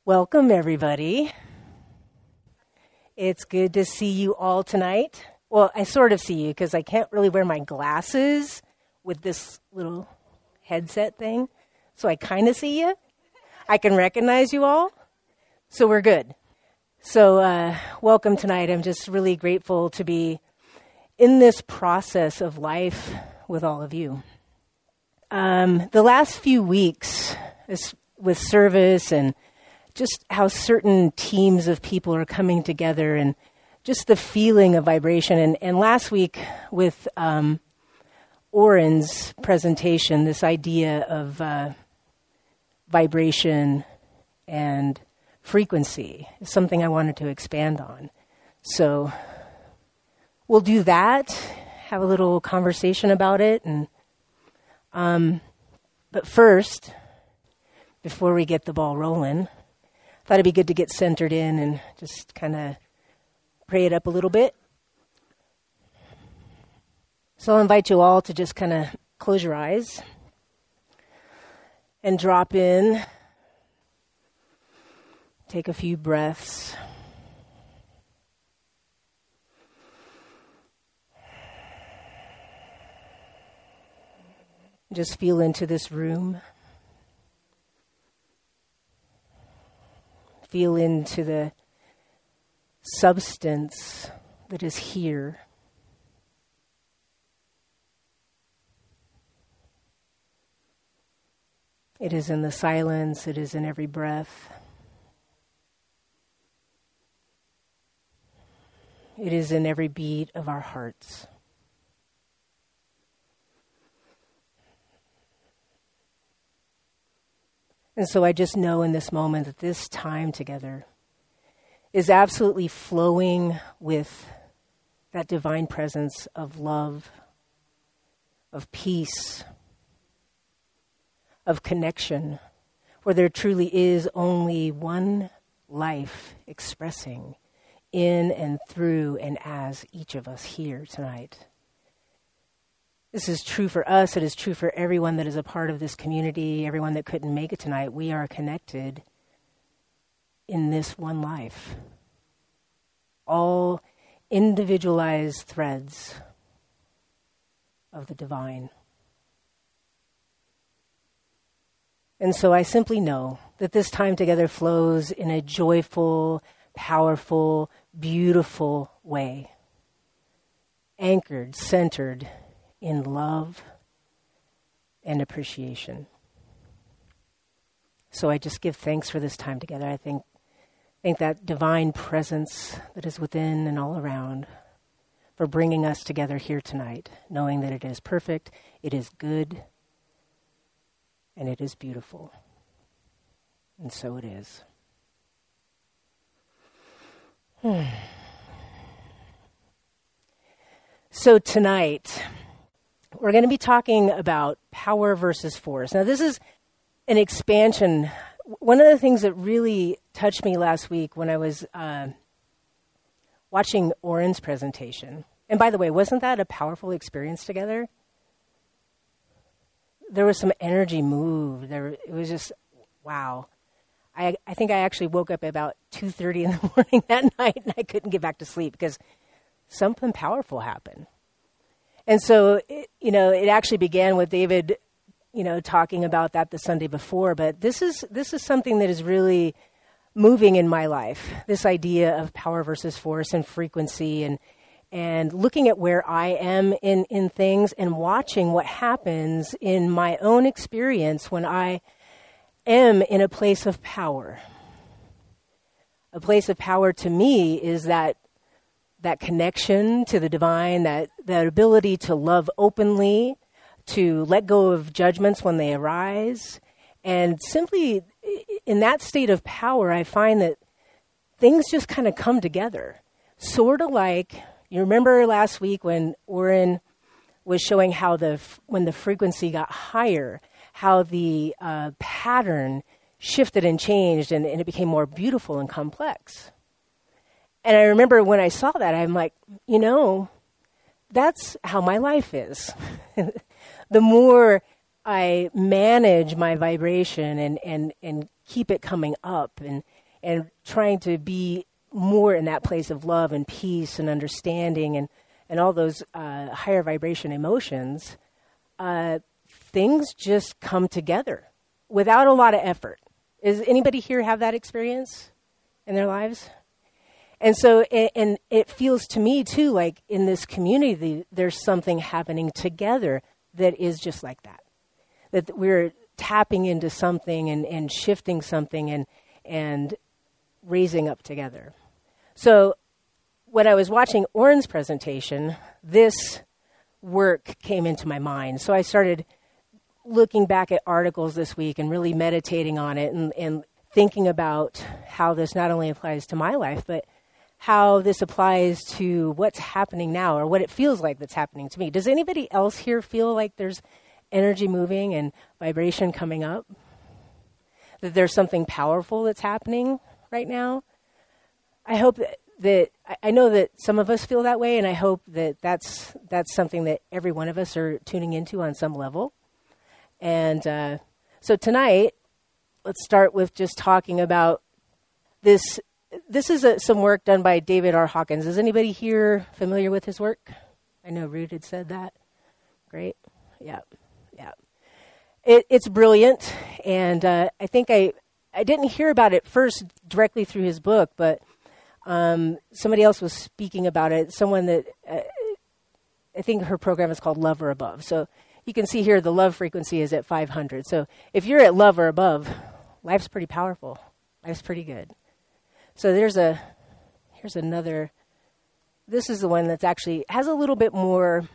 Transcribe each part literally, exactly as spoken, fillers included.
Welcome, everybody. It's good to see you all tonight. Well, I sort of see you because I can't really wear my glasses with this little headset thing. So I kind of see you. I can recognize you all. So we're good. So uh, welcome tonight. I'm just really grateful to be in this process of life with all of you. Um, the last few weeks is with service and just how certain teams of people are coming together and just the feeling of vibration. And, and last week with um, Oren's presentation, this idea of uh, vibration and frequency is something I wanted to expand on. So we'll do that, have a little conversation about it. And um, but first, before we get the ball rolling, thought it'd be good to get centered in and just kind of pray it up a little bit. So I'll invite you all to just kind of close your eyes and drop in. Take a few breaths. Just feel into this room. Feel into the substance that is here. It is in the silence. It is in every breath. It is in every beat of our hearts. And so I just know in this moment that this time together is absolutely flowing with that divine presence of love, of peace, of connection, where there truly is only one life expressing in and through and as each of us here tonight. This is true for us. It is true for everyone that is a part of this community, everyone that couldn't make it tonight. We are connected in this one life. All individualized threads of the divine. And so I simply know that this time together flows in a joyful, powerful, beautiful way. Anchored, centered in love and appreciation. So I just give thanks for this time together. I think, think that divine presence that is within and all around for bringing us together here tonight, knowing that it is perfect, it is good, and it is beautiful. And so it is. Hmm. So tonight, we're going to be talking about power versus force. Now, this is an expansion. One of the things that really touched me last week when I was uh, watching Oren's presentation, and by the way, wasn't that a powerful experience together? There was some energy moved. There, it was just, wow. I, I think I actually woke up at about two thirty in the morning that night, and I couldn't get back to sleep because something powerful happened. And so, it, you know, it actually began with David, you know, talking about that the Sunday before. But this is this is something that is really moving in my life. This idea of power versus force and frequency, and and looking at where I am in in things and watching what happens in my own experience when I am in a place of power. A place of power to me is that. that connection to the divine, that, that ability to love openly, to let go of judgments when they arise. And simply in that state of power, I find that things just kind of come together. Sort of like, you remember last week when Oren was showing how the when the frequency got higher, how the uh, pattern shifted and changed and, and it became more beautiful and complex. And I remember when I saw that, I'm like, you know, that's how my life is. The more I manage my vibration and, and, and keep it coming up and, and trying to be more in that place of love and peace and understanding and, and all those uh, higher vibration emotions, uh, things just come together without a lot of effort. Does anybody here have that experience in their lives? And so, and, and it feels to me too, like in this community, there's something happening together that is just like that. That we're tapping into something and, and shifting something and, and raising up together. So when I was watching Oren's presentation, this work came into my mind. So I started looking back at articles this week and really meditating on it and, and thinking about how this not only applies to my life, but how this applies to what's happening now or what it feels like that's happening to me. Does anybody else here feel like there's energy moving and vibration coming up? That there's something powerful that's happening right now? I hope that, that I know that some of us feel that way, and I hope that that's, that's something that every one of us are tuning into on some level. And uh, so tonight, let's start with just talking about this. This is a, some work done by David R. Hawkins. Is anybody here familiar with his work? I know Rude had said that. Great. Yeah. Yeah. It, it's brilliant. And uh, I think I, I didn't hear about it first directly through his book, but um, somebody else was speaking about it. Someone that, uh, I think her program is called Love or Above. So you can see here the love frequency is at five hundred. So if you're at love or above, life's pretty powerful. Life's pretty good. So there's a, here's another, this is the one that's actually has a little bit more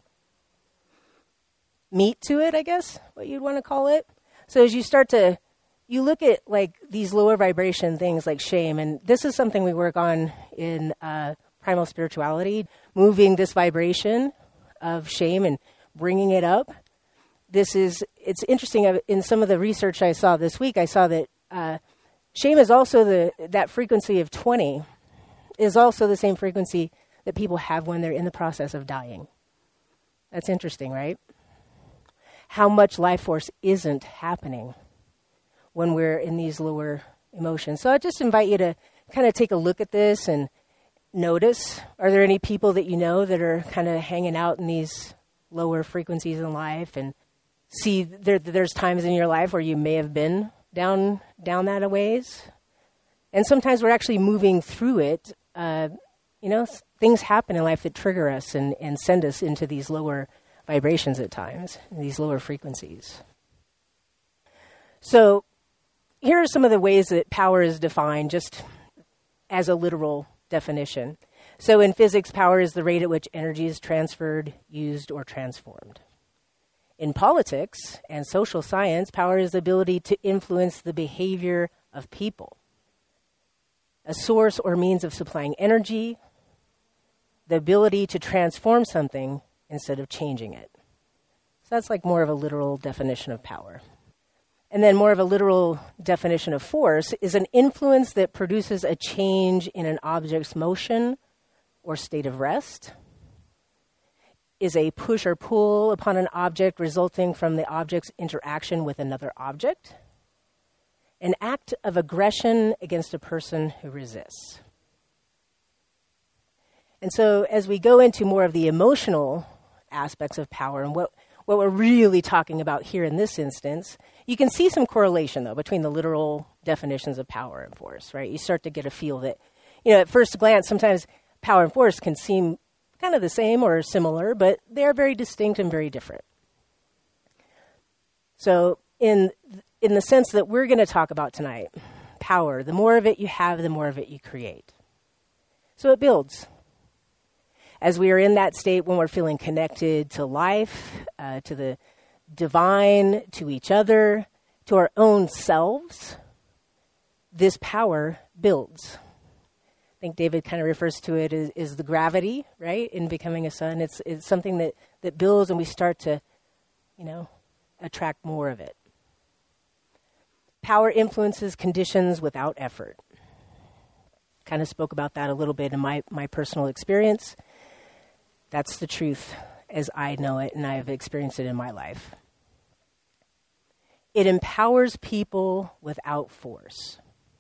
meat to it, I guess, what you'd want to call it. So as you start to, you look at like these lower vibration things like shame, and this is something we work on in uh, primal spirituality, moving this vibration of shame and bringing it up. This is, it's interesting, in some of the research I saw this week, I saw that uh, shame is also the, that frequency of twenty is also the same frequency that people have when they're in the process of dying. That's interesting, right? How much life force isn't happening when we're in these lower emotions. So I just invite you to kind of take a look at this and notice, are there any people that you know that are kind of hanging out in these lower frequencies in life, and see there, there's times in your life where you may have been down down that a ways. And sometimes we're actually moving through it. Uh, you know, things happen in life that trigger us and, and send us into these lower vibrations at times, these lower frequencies. So here are some of the ways that power is defined just as a literal definition. So in physics, power is the rate at which energy is transferred, used, or transformed. In politics and social science, power is the ability to influence the behavior of people. A source or means of supplying energy, the ability to transform something instead of changing it. So that's like more of a literal definition of power. And then more of a literal definition of force is an influence that produces a change in an object's motion or state of rest, is a push or pull upon an object resulting from the object's interaction with another object, an act of aggression against a person who resists. And so as we go into more of the emotional aspects of power and what, what we're really talking about here in this instance, you can see some correlation, though, between the literal definitions of power and force, right? You start to get a feel that, you know, at first glance, sometimes power and force can seem kind of the same or similar, but they're very distinct and very different. So in in the sense that we're going to talk about tonight, power, the more of it you have, the more of it you create. So it builds. As we are in that state when we're feeling connected to life, uh, to the divine, to each other, to our own selves, this power builds. I think David kind of refers to it as, as the gravity, right, in becoming a son. It's, it's something that, that builds, and we start to, you know, attract more of it. Power influences conditions without effort. Kind of spoke about that a little bit in my, my personal experience. That's the truth as I know it, and I've experienced it in my life. It empowers people without force.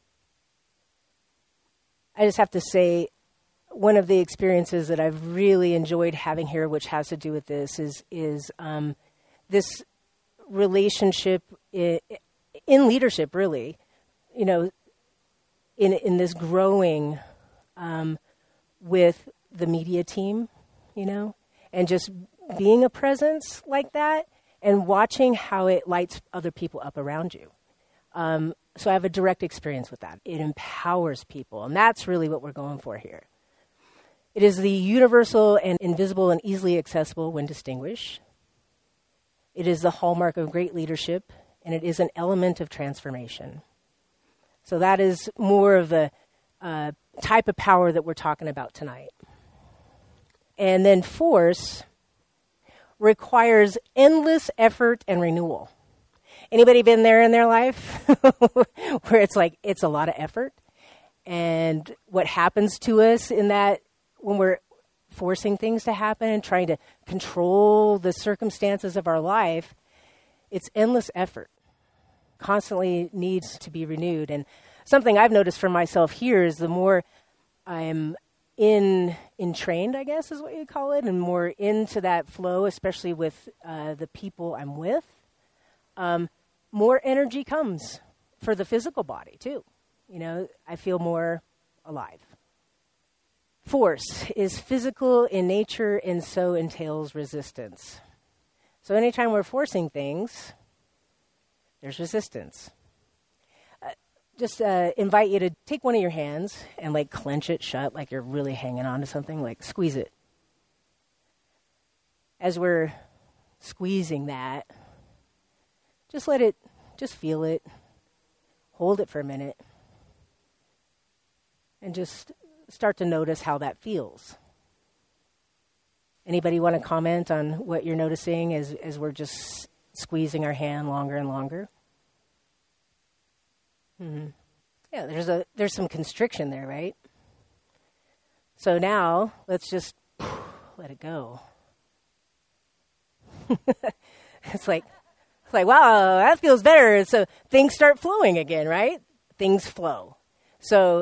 I just have to say, one of the experiences that I've really enjoyed having here, which has to do with this, is is um, this relationship in, in leadership, really, you know, in in this growing um, with the media team, you know, and just being a presence like that and watching how it lights other people up around you. Um, so I have a direct experience with that. It empowers people, and that's really what we're going for here. It is the universal and invisible and easily accessible when distinguished. It is the hallmark of great leadership, and it is an element of transformation. So that is more of the uh, type of power that we're talking about tonight. And then force requires endless effort and renewal. Anybody been there in their life where it's like it's a lot of effort? And what happens to us in that when we're forcing things to happen and trying to control the circumstances of our life, it's endless effort. Constantly needs to be renewed. And something I've noticed for myself here is the more I'm in entrained, I guess is what you call it, and more into that flow, especially with uh, the people I'm with, um, more energy comes for the physical body too. You know, I feel more alive. Force is physical in nature and so entails resistance. So anytime we're forcing things, there's resistance. Uh, just uh, invite you to take one of your hands and like clench it shut like you're really hanging on to something, like squeeze it. As we're squeezing that, just let it, just feel it, hold it for a minute, and just start to notice how that feels. Anybody want to comment on what you're noticing as, as we're just squeezing our hand longer and longer? Mm-hmm. Yeah, there's a there's some constriction there, right? So now let's just let it go. It's like it's like wow, that feels better. So things start flowing again, right? Things flow. So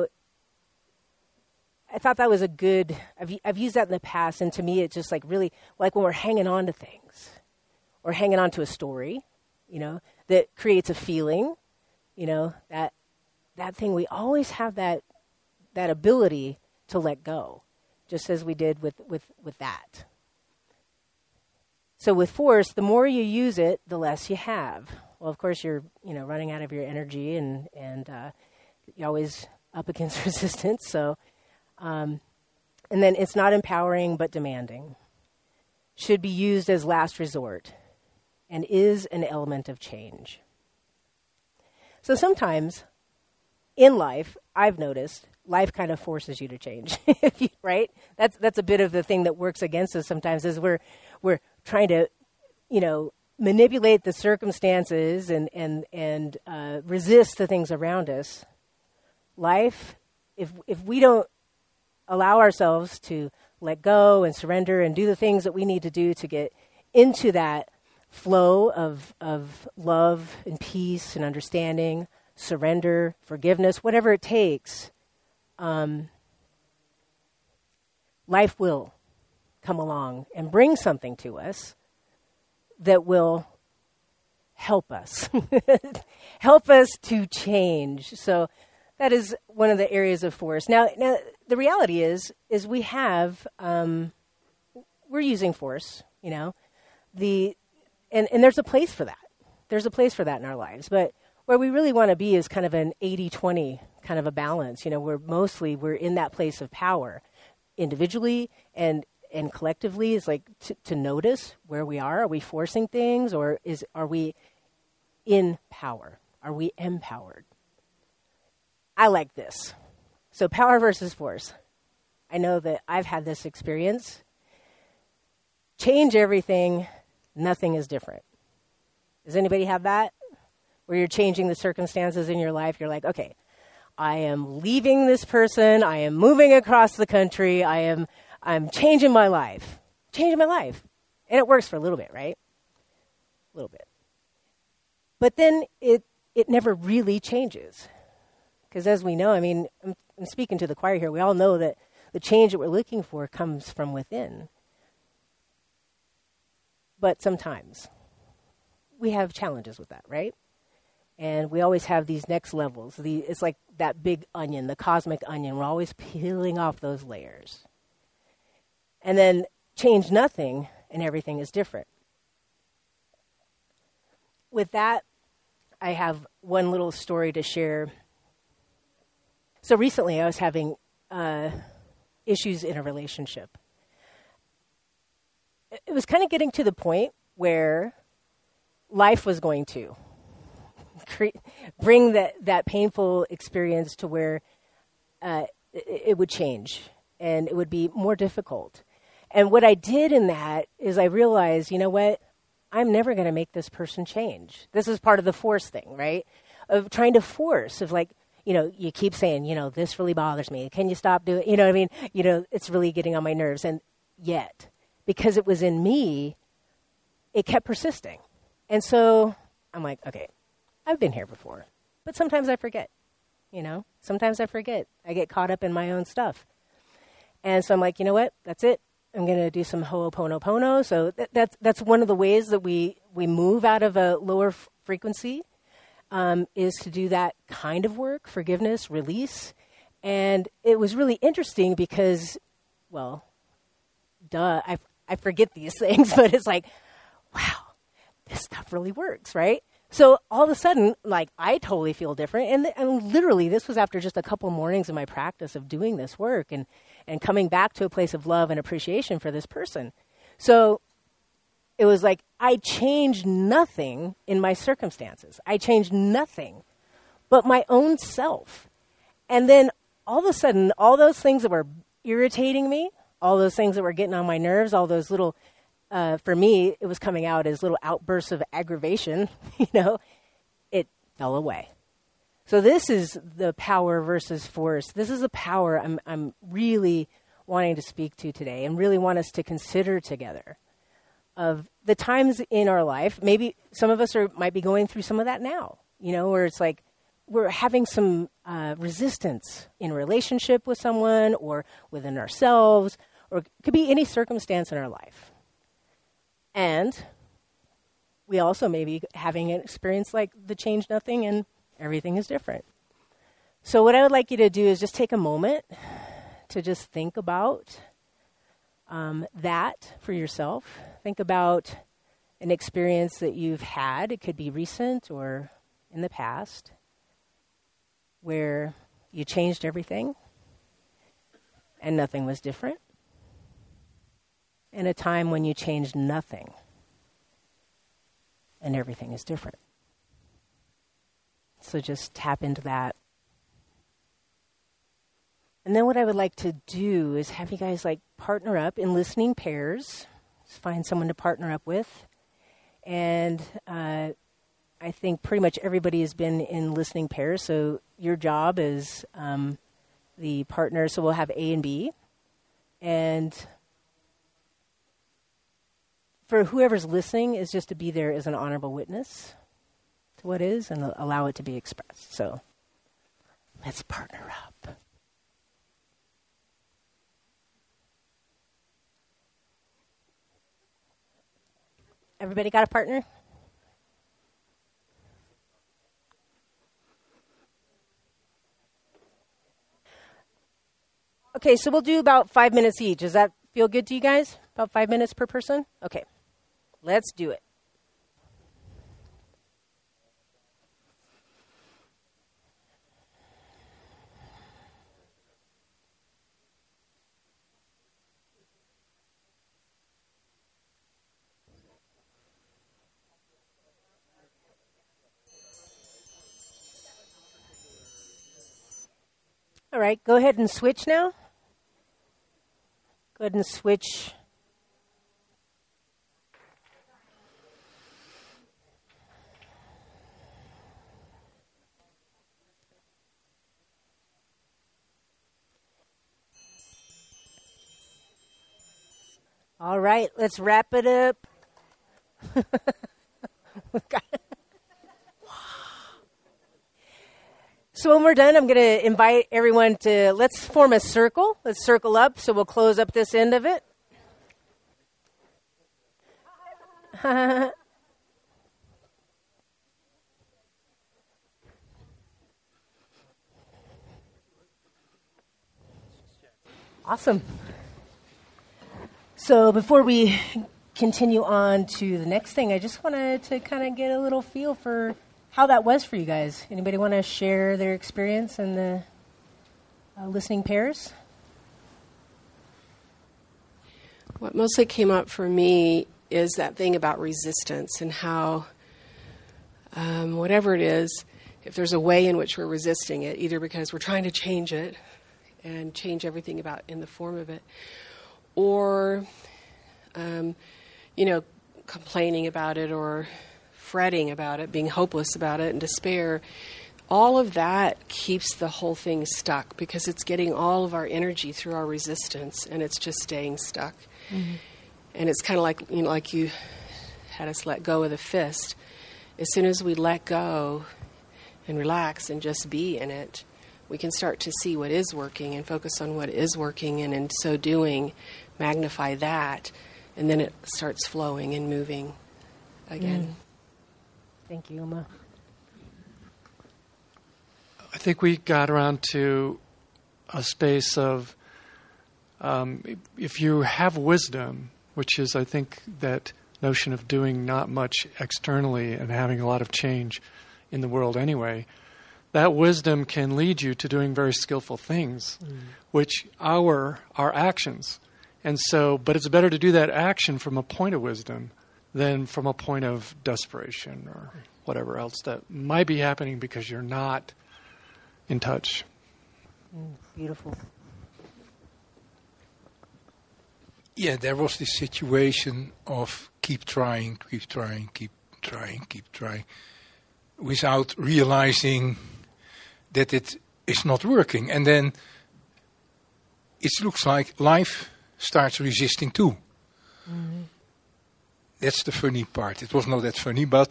I thought that was a good, I've, I've used that in the past, and to me it's just like really, like when we're hanging on to things, or hanging on to a story, you know, that creates a feeling, you know, that that thing, we always have that that ability to let go, just as we did with, with, with that. So with force, the more you use it, the less you have. Well, of course, you're, you know, running out of your energy, and, and uh, you're always up against resistance, so... Um, and then it's not empowering but demanding. Should be used as last resort and is an element of change. So sometimes in life, I've noticed, life kind of forces you to change, right? That's that's a bit of the thing that works against us sometimes, is we're we're trying to, you know, manipulate the circumstances and and and uh, resist the things around us. Life, if if we don't allow ourselves to let go and surrender and do the things that we need to do to get into that flow of of love and peace and understanding, surrender, forgiveness, whatever it takes, um, life will come along and bring something to us that will help us, help us to change. So that is one of the areas of force. Now, now the reality is, is we have, um, we're using force, you know, the, and, and there's a place for that. There's a place for that in our lives. But where we really want to be is kind of an eighty twenty kind of a balance, you know, where mostly we're in that place of power individually and, and collectively, is like to, to notice where we are. Are we forcing things, or is, are we in power? Are we empowered? I like this. So power versus force. I know that I've had this experience. Change everything, nothing is different. Does anybody have that? Where you're changing the circumstances in your life, you're like, okay, I am leaving this person, I am moving across the country, I am I'm changing my life. Changing my life. And it works for a little bit, right? A little bit. But then it, it never really changes. Because as we know, I mean, I'm, I'm speaking to the choir here, we all know that the change that we're looking for comes from within. But sometimes we have challenges with that, right? And we always have these next levels. The, it's like that big onion, the cosmic onion. We're always peeling off those layers. And then change nothing, and everything is different. With that, I have one little story to share. So recently I was having uh, issues in a relationship. It was kind of getting to the point where life was going to cre- bring that, that painful experience to where uh, it, it would change and it would be more difficult. And what I did in that is I realized, you know what? I'm never going to make this person change. This is part of the force thing, right? Of trying to force, of like, you know, you keep saying, you know, this really bothers me. Can you stop doing, you know what I mean? You know, it's really getting on my nerves. And yet, because it was in me, it kept persisting. And so I'm like, okay, I've been here before. But sometimes I forget, you know? Sometimes I forget. I get caught up in my own stuff. And so I'm like, you know what? That's it. I'm going to do some ho'oponopono. So th- that's that's one of the ways that we, we move out of a lower f- frequency, um, is to do that kind of work, forgiveness, release. And it was really interesting because, well, duh, I, I forget these things, but it's like, wow, this stuff really works, right? So all of a sudden, like, I totally feel different. And, th- and literally, this was after just a couple mornings of my practice of doing this work and, and coming back to a place of love and appreciation for this person. So it was like I changed nothing in my circumstances. I changed nothing but my own self. And then all of a sudden, all those things that were irritating me, all those things that were getting on my nerves, all those little... Uh, for me, it was coming out as little outbursts of aggravation, you know, it fell away. So this is the power versus force. This is the power I'm, I'm really wanting to speak to today and really want us to consider together of the times in our life. Maybe some of us are might be going through some of that now, you know, where it's like we're having some uh, resistance in a relationship with someone or within ourselves, or it could be any circumstance in our life. And we also may be having an experience like the change nothing and everything is different. So what I would like you to do is just take a moment to just think about um, that for yourself. Think about an experience that you've had. It could be recent or in the past where you changed everything and nothing was different. In a time when you changed nothing and everything is different. So just tap into that. And then what I would like to do is have you guys like partner up in listening pairs. Just find someone to partner up with. And uh, I think pretty much everybody has been in listening pairs. So your job is um, the partner. So we'll have A and B. And for whoever's listening is just to be there as an honorable witness to what is and allow it to be expressed. So let's partner up. Everybody got a partner? Okay, so we'll do about five minutes each. Does that feel good to you guys? About five minutes per person? Okay. Let's do it. All right, go ahead and switch now. Go ahead and switch. All right, let's wrap it up. So when we're done, I'm going to invite everyone to, let's form a circle. Let's circle up. So we'll close up this end of it. Awesome. So before we continue on to the next thing, I just wanted to kind of get a little feel for how that was for you guys. Anybody want to share their experience in the uh, listening pairs? What mostly came up for me is that thing about resistance and how um, whatever it is, if there's a way in which we're resisting it, either because we're trying to change it and change everything about in the form of it, or, um, you know, complaining about it or fretting about it, being hopeless about it and despair, all of that keeps the whole thing stuck because it's getting all of our energy through our resistance and it's just staying stuck. Mm-hmm. And it's kind of like, you know, like you had us let go of the fist. As soon as we let go and relax and just be in it, we can start to see what is working and focus on what is working, and in so doing, magnify that, and then it starts flowing and moving again. Mm. Thank you, Uma. I think we got around to a space of, um, if you have wisdom, which is, I think, that notion of doing not much externally and having a lot of change in the world anyway, that wisdom can lead you to doing very skillful things, mm. which are our actions. And so, but it's better to do that action from a point of wisdom than from a point of desperation or whatever else that might be happening because you're not in touch. Mm, beautiful. Yeah, there was this situation of keep trying, keep trying, keep trying, keep trying, without realizing that it is not working. And then it looks like life starts resisting too. Mm-hmm. That's the funny part. It was not that funny, but...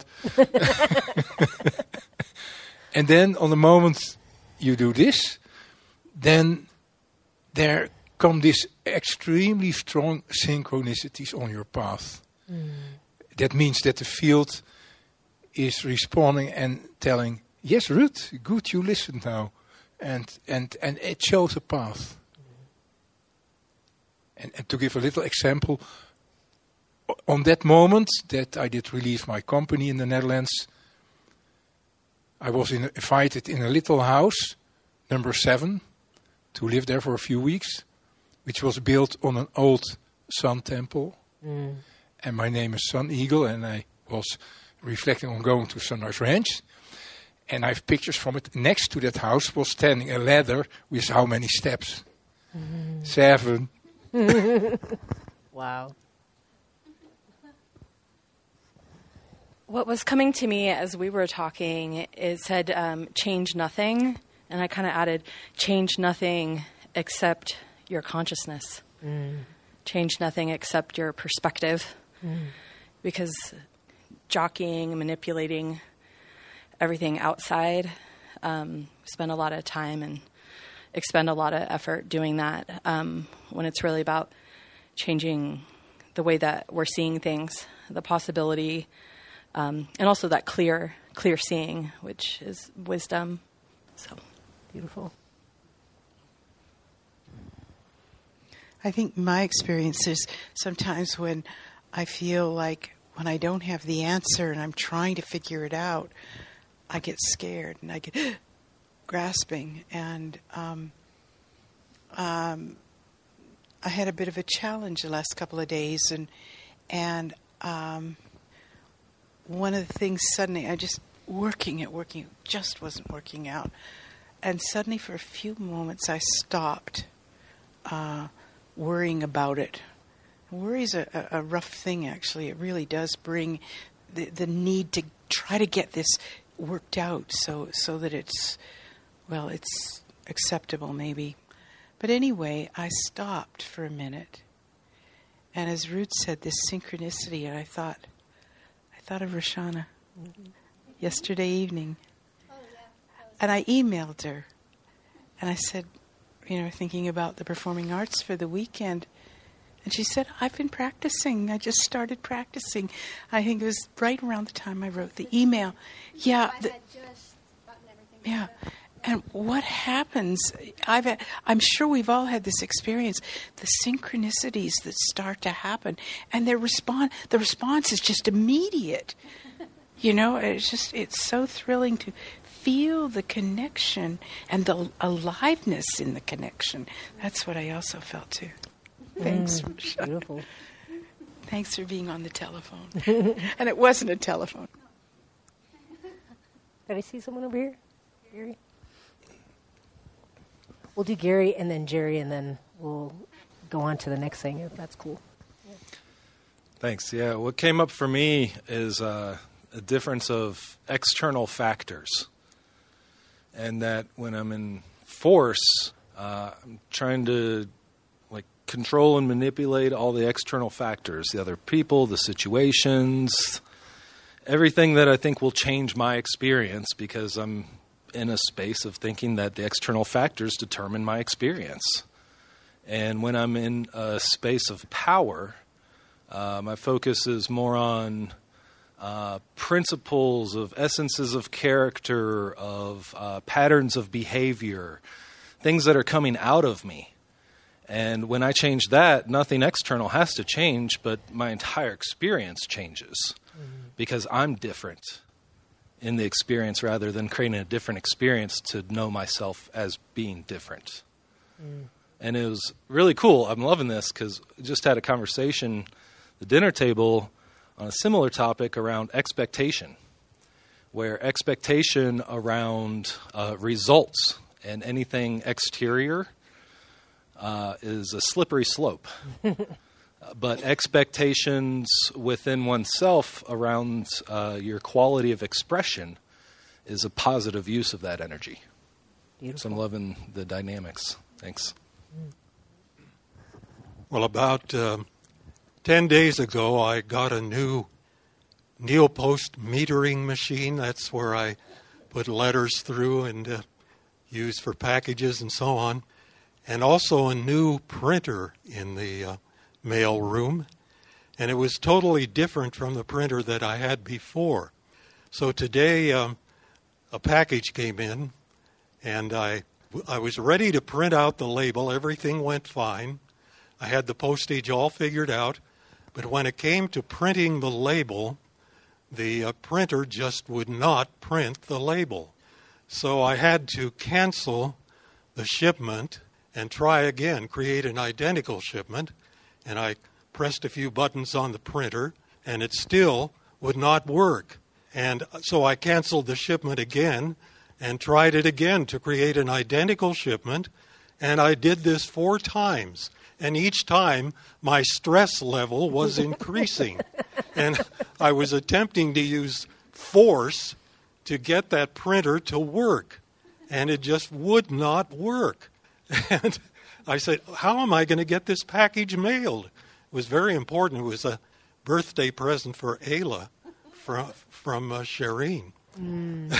And then on the moment you do this, then there come these extremely strong synchronicities on your path. Mm. That means that the field is responding and telling, yes, Ruth, good, you listened now. And and, and it shows a path. Mm. And, and to give a little example, on that moment that I did release my company in the Netherlands, I was in, invited in a little house, number seven, to live there for a few weeks, which was built on an old sun temple. Mm. And my name is Sun Eagle, and I was reflecting on going to Sunrise Ranch. And I have pictures from it. Next to that house was standing a ladder with how many steps? Mm. Seven. Wow. What was coming to me as we were talking, it said um, change nothing. And I kind of added change nothing except your consciousness. Mm. Change nothing except your perspective. Mm. Because jockeying, manipulating everything outside, um, spend a lot of time and expend a lot of effort doing that um, when it's really about changing the way that we're seeing things, the possibility, um, and also that clear, clear seeing, which is wisdom. So beautiful. I think my experience is sometimes when I feel like when I don't have the answer and I'm trying to figure it out, I get scared and I get grasping. And um, um, I had a bit of a challenge the last couple of days, and and um, one of the things suddenly I just working it, working it just wasn't working out, and suddenly for a few moments I stopped uh, worrying about it. Worry is a, a rough thing, actually. It really does bring the, the need to try to get this worked out so so that it's, well, it's acceptable maybe. But anyway, I stopped for a minute. And as Ruth said, this synchronicity, and I thought, I thought of Roshana mm-hmm. yesterday evening. Oh, yeah. and I emailed her, and I said, you know, thinking about the performing arts for the weekend. And she said, I've been practicing. I just started practicing. I think it was right around the time I wrote the email. Yeah. The, yeah. And what happens, I've, had, I'm sure we've all had this experience, the synchronicities that start to happen, and their respond, the response is just immediate. You know, it's just, it's so thrilling to feel the connection and the aliveness in the connection. That's what I also felt too. Thanks. Mm, beautiful. Thanks for being on the telephone. And it wasn't a telephone. Did I see someone over here? Gary? We'll do Gary and then Jerry, and then we'll go on to the next thing, if that's cool. Yeah. Thanks. Yeah, what came up for me is uh, a difference of external factors. And that when I'm in force, uh, I'm trying to like control and manipulate all the external factors, the other people, the situations, everything that I think will change my experience, because I'm in a space of thinking that the external factors determine my experience. And when I'm in a space of power, uh, my focus is more on uh, principles, of essences of character, of uh, patterns of behavior, things that are coming out of me. And when I change that, nothing external has to change, but my entire experience changes, mm-hmm. because I'm different in the experience rather than creating a different experience to know myself as being different. Mm. And it was really cool. I'm loving this because I just had a conversation at the dinner table on a similar topic around expectation, where expectation around uh, results and anything exterior uh, is a slippery slope. But expectations within oneself around uh, your quality of expression is a positive use of that energy. Beautiful. So I'm loving the dynamics. Thanks. Well, about uh, ten days ago, I got a new Neopost metering machine. That's where I put letters through and uh, use for packages and so on. And also a new printer in the uh, mail room, and it was totally different from the printer that I had before. So today um, a package came in, and I I was ready to print out the label. Everything went fine. I had the postage all figured out, but when it came to printing the label, the uh, printer just would not print the label. So I had to cancel the shipment and try again, create an identical shipment. And I pressed a few buttons on the printer, and it still would not work. And so I canceled the shipment again and tried it again to create an identical shipment. And I did this four times. And each time, my stress level was increasing. And I was attempting to use force to get that printer to work. And it just would not work. And I said, how am I going to get this package mailed? It was very important. It was a birthday present for Ayla from, from uh, Shireen. Mm.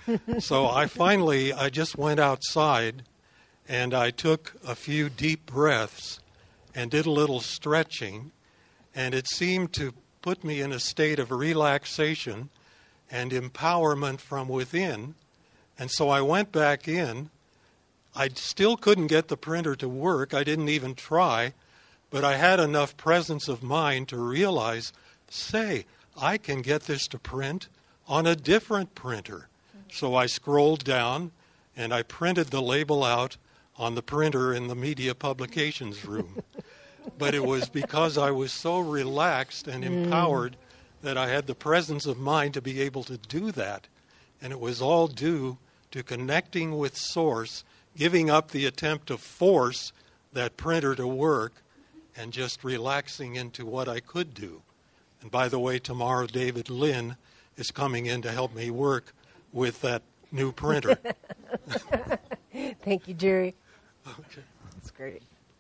So I finally, I just went outside and I took a few deep breaths and did a little stretching. And it seemed to put me in a state of relaxation and empowerment from within. And so I went back in. I still couldn't get the printer to work. I didn't even try, but I had enough presence of mind to realize, say, I can get this to print on a different printer. So I scrolled down and I printed the label out on the printer in the media publications room. But it was because I was so relaxed and empowered that I had the presence of mind to be able to do that. And it was all due to connecting with Source, giving up the attempt to force that printer to work, and just relaxing into what I could do. And by the way, tomorrow David Lynn is coming in to help me work with that new printer. Thank you, Jerry. Okay. That's great.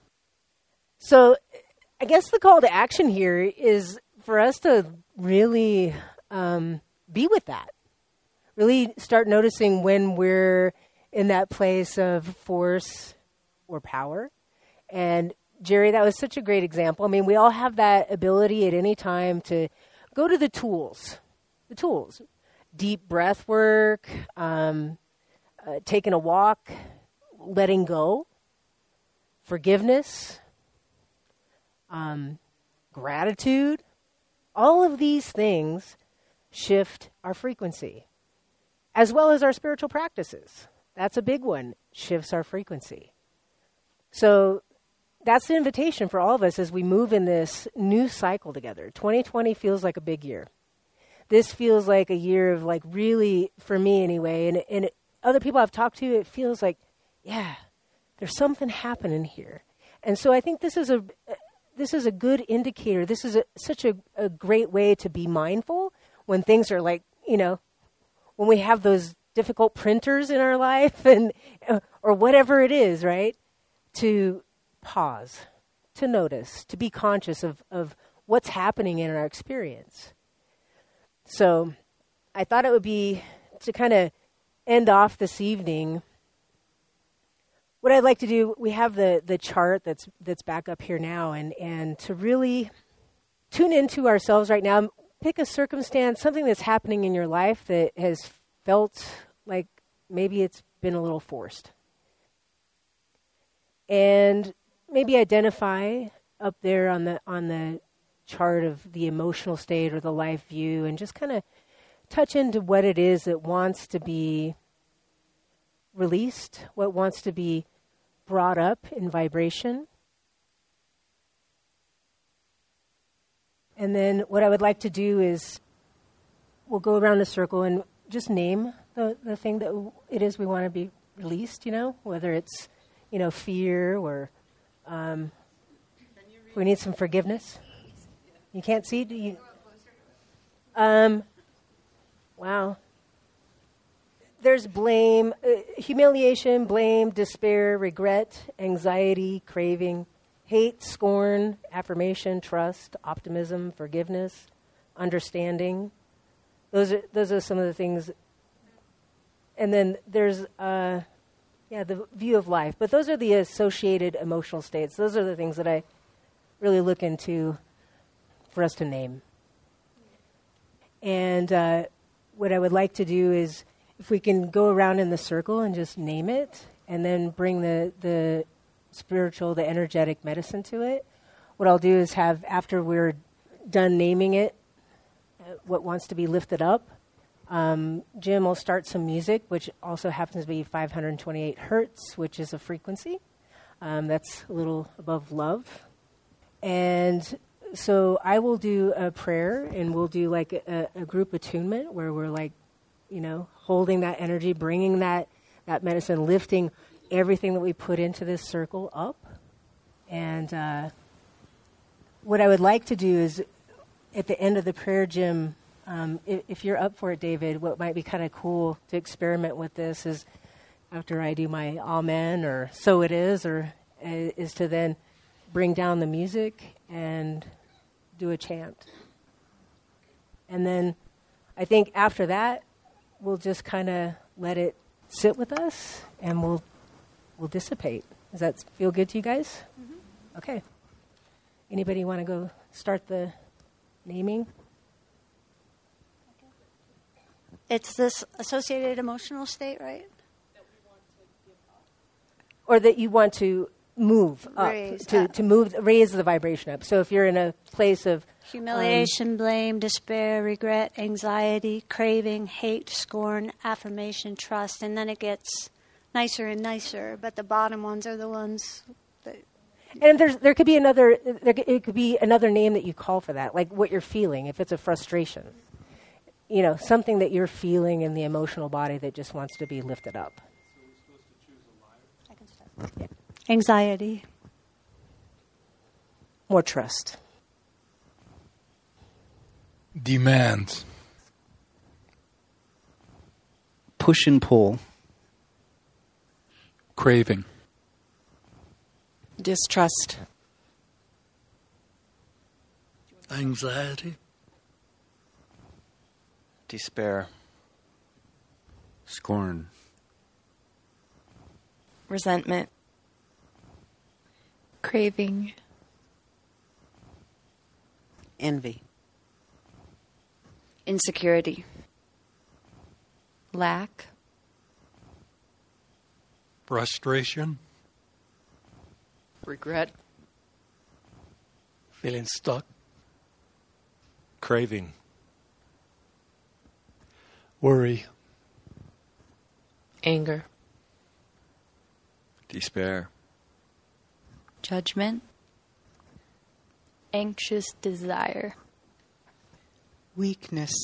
So I guess the call to action here is for us to really um, be with that, really start noticing when we're in that place of force or power. And Jerry, that was such a great example. I mean, we all have that ability at any time to go to the tools, the tools, deep breath work, um, uh, taking a walk, letting go, forgiveness, um, gratitude. All of these things shift our frequency, as well as our spiritual practices. That's a big one, shifts our frequency. So that's the invitation for all of us as we move in this new cycle together. twenty twenty feels like a big year. This feels like a year of like really, for me anyway, and, and it, other people I've talked to, it feels like, yeah, there's something happening here. And so I think this is a this is a good indicator. This is a, such a, a great way to be mindful when things are like, you know, when we have those difficult printers in our life and or whatever it is, right? To pause, to notice, to be conscious of, of what's happening in our experience. So I thought it would be, to kind of end off this evening, what I'd like to do, we have the, the chart that's that's back up here now, and, and to really tune into ourselves right now, pick a circumstance, something that's happening in your life that has felt like maybe it's been a little forced. And maybe identify up there on the on the chart of the emotional state or the life view, and just kind of touch into what it is that wants to be released, what wants to be brought up in vibration. And then what I would like to do is we'll go around the circle and just name the, the thing that it is we want to be released, you know, whether it's, you know, fear or um, we need some forgiveness. You can't see? Do you? Um, wow. There's blame, uh, humiliation, blame, despair, regret, anxiety, craving, hate, scorn, affirmation, trust, optimism, forgiveness, understanding. Those are those are some of the things. And then there's, uh, yeah, the view of life. But those are the associated emotional states. Those are the things that I really look into for us to name. And uh, what I would like to do is, if we can go around in the circle and just name it, and then bring the, the spiritual, the energetic medicine to it. What I'll do is have, after we're done naming it, uh, what wants to be lifted up, um, Jim will start some music, which also happens to be five hundred twenty-eight hertz, which is a frequency. Um, that's a little above love. And so I will do a prayer, and we'll do like a, a group attunement where we're like, you know, holding that energy, bringing that, that medicine, lifting everything that we put into this circle up. And uh, what I would like to do is, at the end of the prayer, Jim, um, if, if you're up for it, David, what might be kind of cool to experiment with this is, after I do my amen or so it is, or uh, is to then bring down the music and do a chant. And then I think after that, we'll just kind of let it sit with us, and we'll we'll dissipate. Does that feel good to you guys? Mm-hmm. Okay. Anybody want to go start the naming? It's this associated emotional state, right? Or that you want to move up, Raise to, up. to move, raise the vibration up. So if you're in a place of Humiliation, um, blame, despair, regret, anxiety, craving, hate, scorn, affirmation, trust, and then it gets nicer and nicer, but the bottom ones are the ones that... And there's, there could be another, there, it could be another name that you call for that, like what you're feeling, if it's a frustration. You know, something that you're feeling in the emotional body that just wants to be lifted up. I can start. Yeah. Anxiety. More trust. Demand. Push and pull. Craving. Distrust. Anxiety. Despair. Scorn. Resentment. Craving. Envy. Insecurity. Lack. Frustration. Regret. Feeling stuck. Craving. Worry. Anger. Despair. Judgment. Anxious desire. Weakness.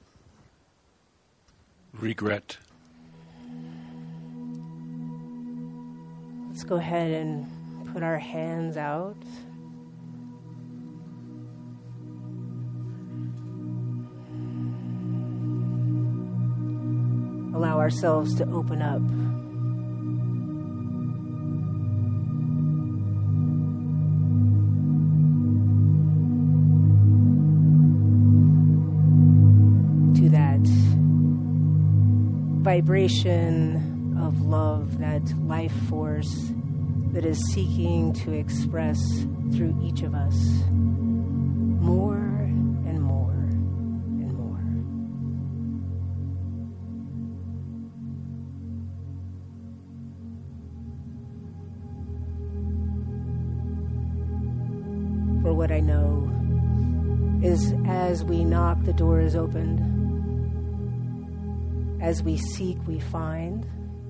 Regret. Let's go ahead and put our hands out. Allow ourselves to open up. To that vibration of love, that life force that is seeking to express through each of us more and more and more. For what I know is, as we knock, the door is opened. As we seek, we find.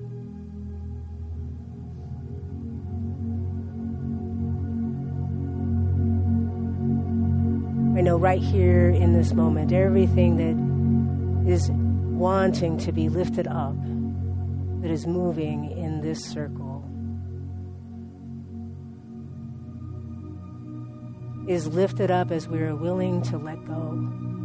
I know right here in this moment, everything that is wanting to be lifted up, that is moving in this circle, is lifted up as we are willing to let go.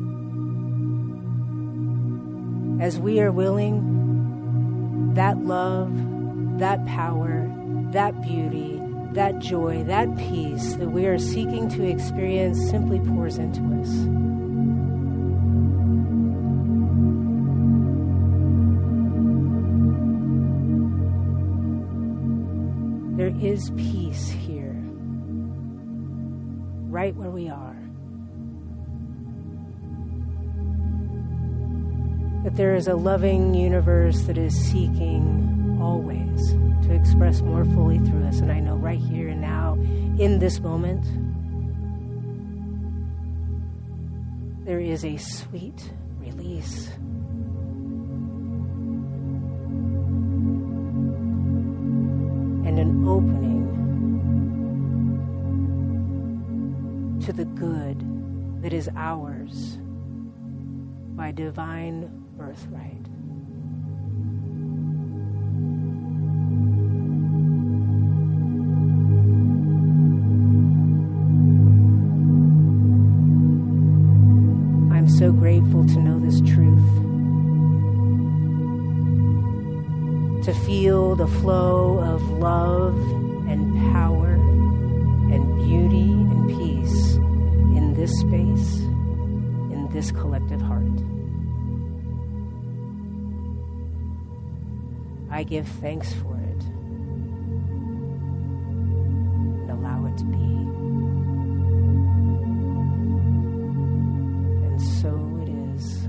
As we are willing, that love, that power, that beauty, that joy, that peace that we are seeking to experience simply pours into us. There is peace here, right where we are. That there is a loving universe that is seeking always to express more fully through us. And I know right here and now, in this moment, there is a sweet release. And an opening to the good that is ours by divine birthright. I'm so grateful to know this truth, to feel the flow of love and power and beauty and peace in this space, in this collective heart. I give thanks for it and allow it to be. And so it is.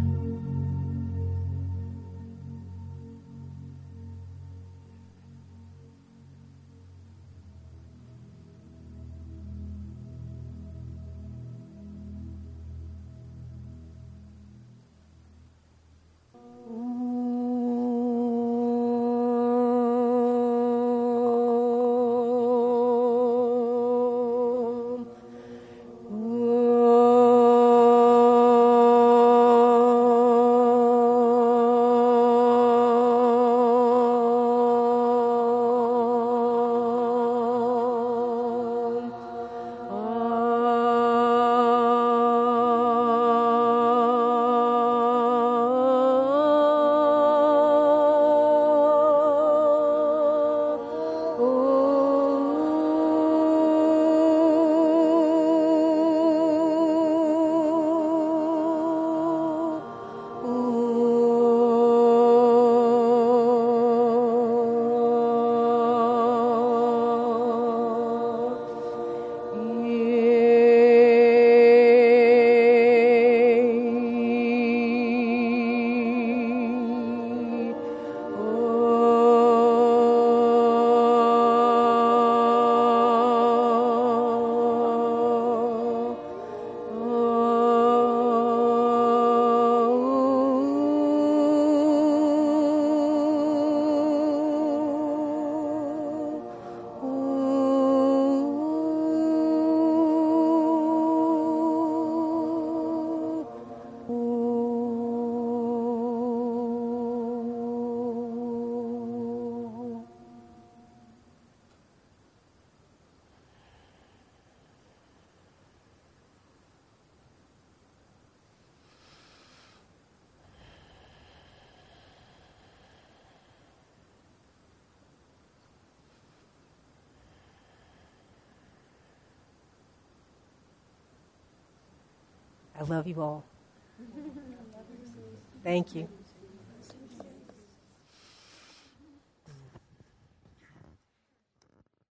I love you all. Thank you.